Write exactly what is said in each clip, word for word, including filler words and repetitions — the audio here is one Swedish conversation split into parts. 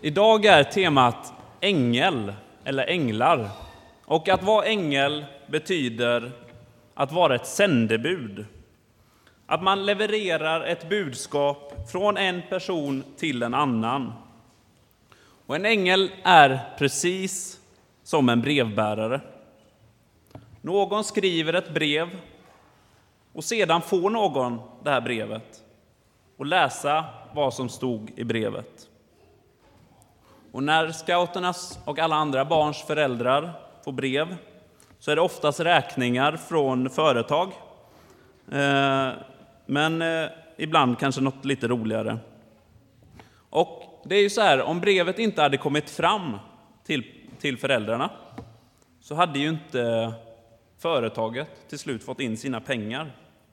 Idag är temat ängel eller änglar. Och att vara ängel betyder att vara ett sändebud. Att man levererar ett budskap från en person till en annan. Och en ängel är precis som en brevbärare. Någon skriver ett brev och sedan får någon det här brevet och läsa vad som stod i brevet. Och när scouternas och alla andra barns föräldrar får brev så är det oftast räkningar från företag. Men ibland kanske något lite roligare. Och det är ju så här, om brevet inte hade kommit fram till, till föräldrarna så hade ju inte företaget till slut fått in sina pengar.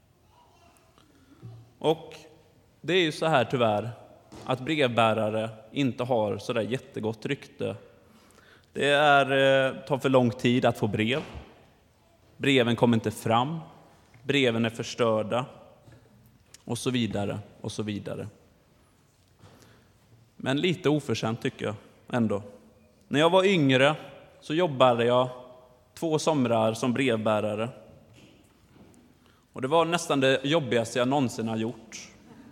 Och det är ju så här tyvärr att brevbärare inte har så där jättegott rykte. Det är, tar för lång tid att få brev. Breven kommer inte fram. Breven är förstörda. Och så vidare och så vidare. Men lite oförtjänt tycker jag ändå. När jag var yngre så jobbade jag två somrar som brevbärare. Och det var nästan det jobbigaste jag någonsin har gjort.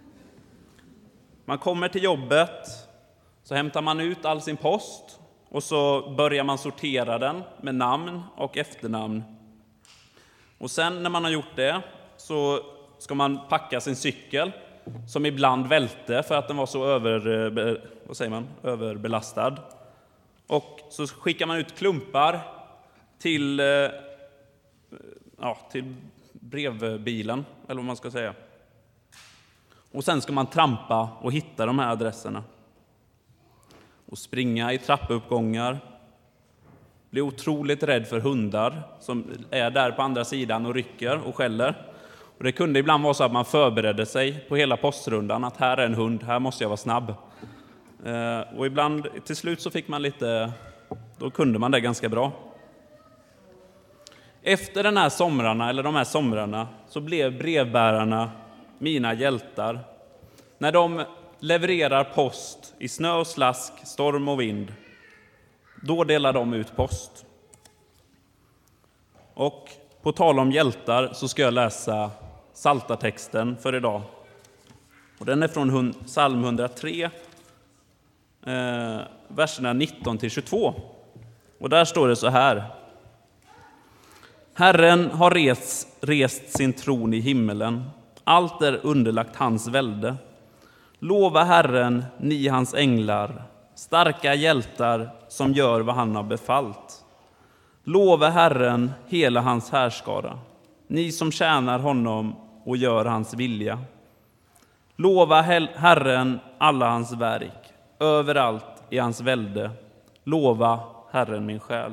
Man kommer till jobbet, så hämtar man ut all sin post och så börjar man sortera den med namn och efternamn. Och sen när man har gjort det så ska man packa sin cykel som ibland välte för att den var så över, vad säger man, överbelastad. Och så skickar man ut klumpar till, ja, till brevbilen, eller vad man ska säga. Och sen ska man trampa och hitta de här adresserna. Och springa i trappuppgångar. Bli otroligt rädd för hundar som är där på andra sidan och rycker och skäller. Och det kunde ibland vara så att man förberedde sig på hela postrundan. Att här är en hund, här måste jag vara snabb. Och ibland, till slut så fick man lite, då kunde man det ganska bra. Efter den här somrarna, eller de här somrarna, så blev brevbärarna mina hjältar. När de levererar post i snö och slask, storm och vind, då delar de ut post. Och på tal om hjältar så ska jag läsa Psaltartexten för idag. Och den är från psalm hundratre, eh, verserna nitton till tjugotvå. Och där står det så här. Herren har rest, rest sin tron i himmelen. Allt är underlagt hans välde. Lova Herren, ni hans änglar, starka hjältar som gör vad han har befallt. Lova Herren, hela hans härskara, ni som tjänar honom och gör hans vilja. Lova Herren alla hans verk, överallt i hans välde. Lova Herren min själ.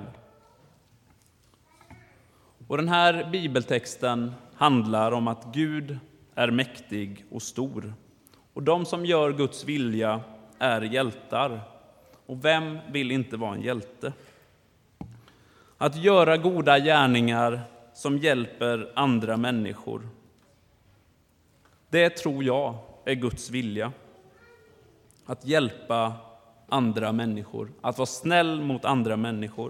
Och den här bibeltexten handlar om att Gud är mäktig och stor. Och de som gör Guds vilja är hjältar. Och vem vill inte vara en hjälte? Att göra goda gärningar som hjälper andra människor. Det tror jag är Guds vilja. Att hjälpa andra människor. Att vara snäll mot andra människor.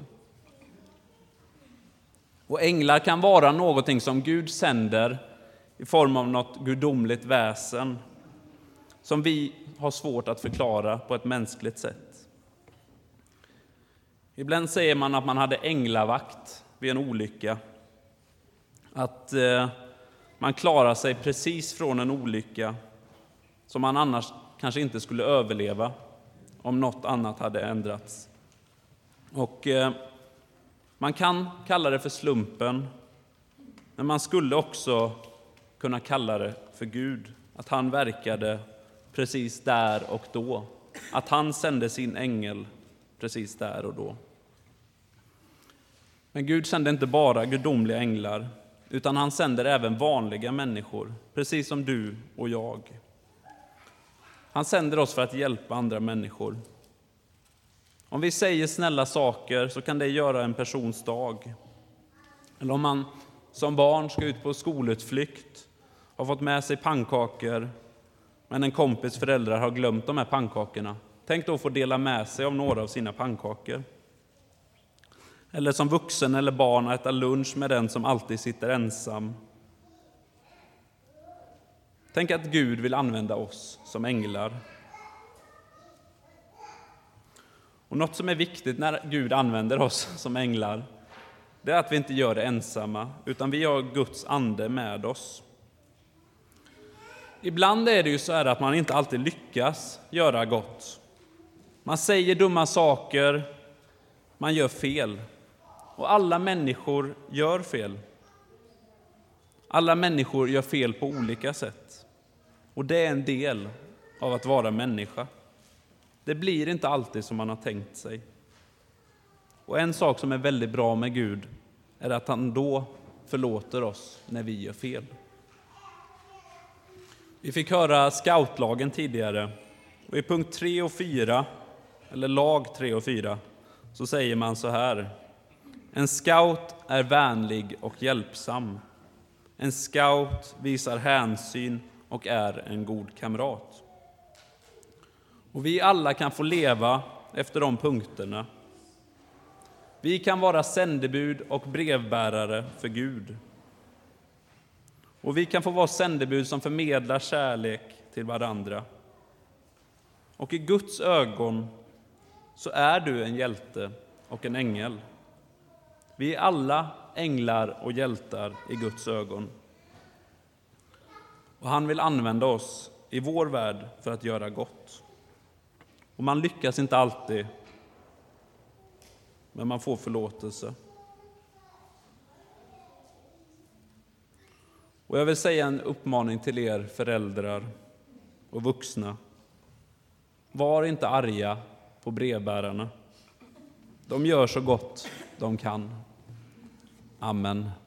Och änglar kan vara någonting som Gud sänder i form av något gudomligt väsen som vi har svårt att förklara på ett mänskligt sätt. Ibland säger man att man hade änglavakt vid en olycka. Att eh, man klarar sig precis från en olycka som man annars kanske inte skulle överleva om något annat hade ändrats. Och eh, man kan kalla det för slumpen, men man skulle också kunna kalla det för Gud. Att han verkade precis där och då. Att han sände sin ängel precis där och då. Men Gud sände inte bara gudomliga änglar, utan han sänder även vanliga människor, precis som du och jag. Han sänder oss för att hjälpa andra människor. Om vi säger snälla saker så kan det göra en persons dag. Eller om man som barn ska ut på skolutflykt, har fått med sig pannkakor, men en kompis föräldrar har glömt de här pannkakorna, Tänk då att få dela med sig av några av sina pannkakor. Eller som vuxen eller barn äta lunch med den som alltid sitter ensam. Tänk att Gud vill använda oss som änglar. Och något som är viktigt när Gud använder oss som änglar, det är att vi inte gör det ensamma, utan vi har Guds ande med oss. Ibland är det ju så här att man inte alltid lyckas göra gott. Man säger dumma saker, man gör fel. Och alla människor gör fel. Alla människor gör fel på olika sätt. Och det är en del av att vara människa. Det blir inte alltid som man har tänkt sig. Och en sak som är väldigt bra med Gud är att han då förlåter oss när vi gör fel. Vi fick höra scoutlagen tidigare. Och i punkt tre och fyra, eller lag tre och fyra, så säger man så här. En scout är vänlig och hjälpsam. En scout visar hänsyn och är en god kamrat. Och vi alla kan få leva efter de punkterna. Vi kan vara sändebud och brevbärare för Gud. Och vi kan få vara sändebud som förmedlar kärlek till varandra. Och i Guds ögon så är du en hjälte och en ängel. Vi är alla änglar och hjältar i Guds ögon. Och han vill använda oss i vår värld för att göra gott. Och man lyckas inte alltid, men man får förlåtelse. Och jag vill säga en uppmaning till er föräldrar och vuxna. Var inte arga på brevbärarna. De gör så gott de kan. Amen.